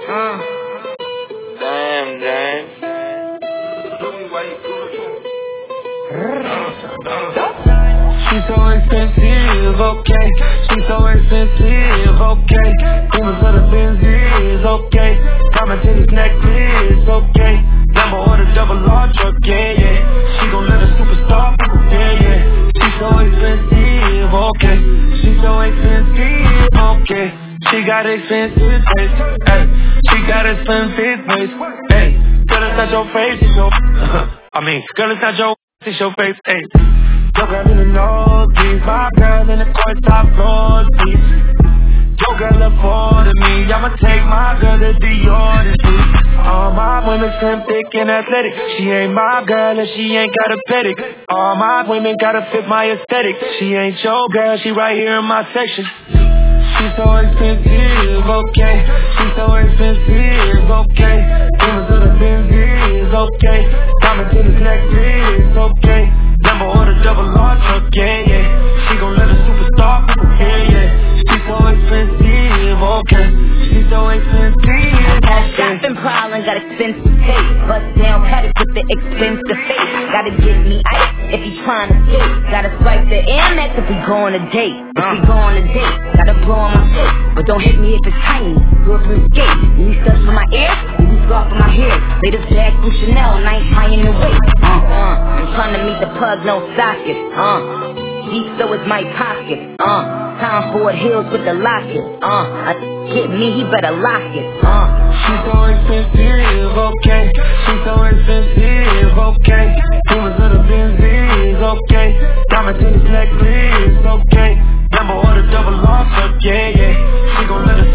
Damn, James. She's so expensive, okay. She's so expensive, okay. Demons of the Benzies, okay. Diamond tennis necklace, okay. Lambo or the double R truck, yeah, yeah. She gon' let a superstar, yeah, yeah. She's so expensive, okay. She's so expensive, okay. She got expensive taste, hey. She got expensive taste, hey. Girl, it's not your face, it's your girl, it's not your it's your face, hey. Your girl in the northeast, my girl in the court top floor, please. Your girl afforded me, I'ma take my girl to the ordinary. All my women slim, thick, and athletic. She ain't my girl and she ain't got a pedic. All my women gotta fit my aesthetic. She ain't your girl, she right here in my section. She's so expensive, okay. She's so expensive, okay. Demons of the Benzies, okay. Diamond tennis necklace, okay. Lambo or the double R truck, yeah, yeah. She gon' let a superstar, yeah, yeah. She's so expensive, okay. She's so expensive, okay. Got them prowling, got expensive taste. Bust down paddock with the expensive face. Gotta get me ice if you tryna skate. Gotta swipe the Amex if we go on a date. If we go on a date, gotta blow on my face. But don't hit me if it's tiny. Do it through the gate. Need stuff for my ear, need scarf for my hair. Latest bag from Chanel, nice high in the waist. I'm tryna meet the plug, no socket. Deep so is my pocket. Time for heels with the locket. Hit me, he better lock it. She's so expensive, okay. She's so expensive, okay. Demons of the Benzies, okay. Diamond tennis necklace, okay. Lambo or the double R truck, yeah, yeah. She gon' let us